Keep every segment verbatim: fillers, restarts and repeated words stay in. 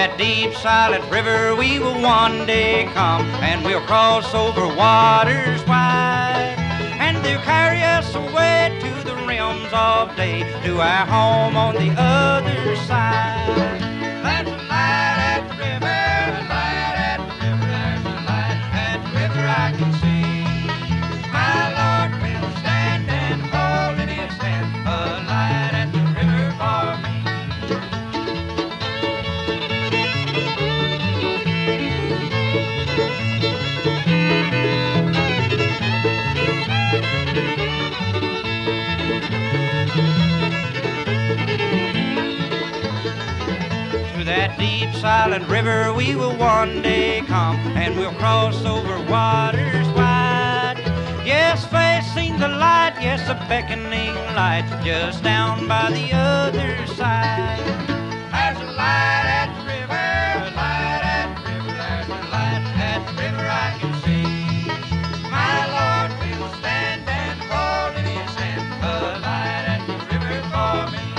that deep silent river we will one day come, and we'll cross over waters wide, and they'll carry us away to the realms of day, to our home on the other side. There's a light at the river, a light at the river, there's a light at the river I can see. My Lord will stand and hold in his hand a light at the river for me. To that deep silent river we will one day come, and we'll cross over waters wide. Yes, facing the light, yes, a beckoning light, just down by the other side. There's a light at the river, a light at the river, there's a light at the river I can see. My Lord will stand and hold in his hand a light at the river for me.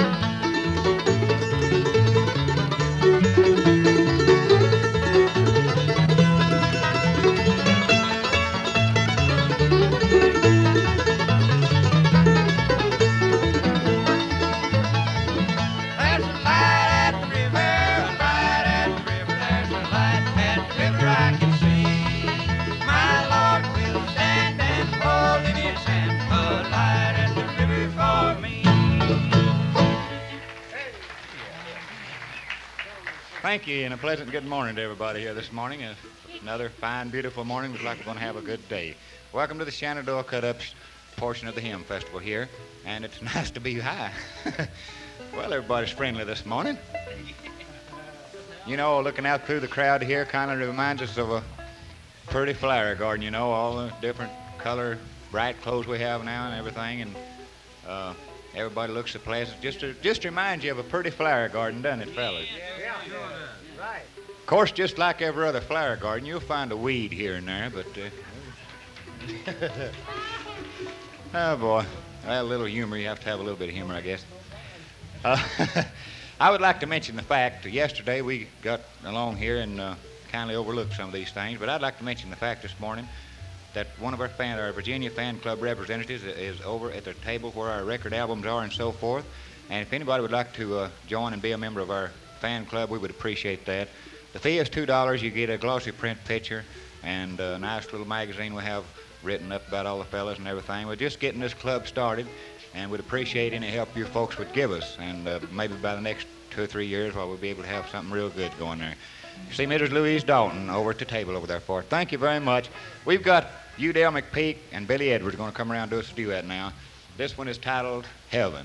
Thank you, and a pleasant good morning to everybody here this morning. Uh, another fine, beautiful morning. Looks like we're going to have a good day. Welcome to the Shenandoah Cut-Ups portion of the Hymn Festival here, and it's nice to be high. Well, everybody's friendly this morning. You know, looking out through the crowd here kind of reminds us of a pretty flower garden, you know, all the different color, bright clothes we have now and everything, and uh, everybody looks so pleasant. Just to, just reminds you of a pretty flower garden, doesn't it, fellas? Right. Of course, just like every other flower garden, you'll find a weed here and there, but... Uh, oh, boy. Well, a little humor. You have to have a little bit of humor, I guess. Uh, I would like to mention the fact that yesterday we got along here and uh, kindly overlooked some of these things, but I'd like to mention the fact this morning that one of our fan, our Virginia Fan Club representatives is over at the table where our record albums are and so forth, and if anybody would like to uh, join and be a member of our fan club, we would appreciate that. The fee is two dollars. You get a glossy print picture and a nice little magazine we have written up about all the fellas and everything. We're just getting this club started, and would appreciate any help you folks would give us. And uh, maybe by the next two or three years, well, we'll be able to have something real good going there. You see Missus Louise Dalton over at the table over there for it. Thank you very much. We've got Udell McPeak and Billy Edwards going to come around and do us a duet now. This one is titled Heaven.